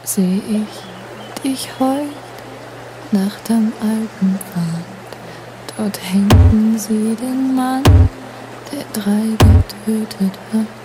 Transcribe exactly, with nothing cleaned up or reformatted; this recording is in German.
seh ich dich heut Nacht am alten Pfad. Dort hängten sie den Mann, der drei getötet hat.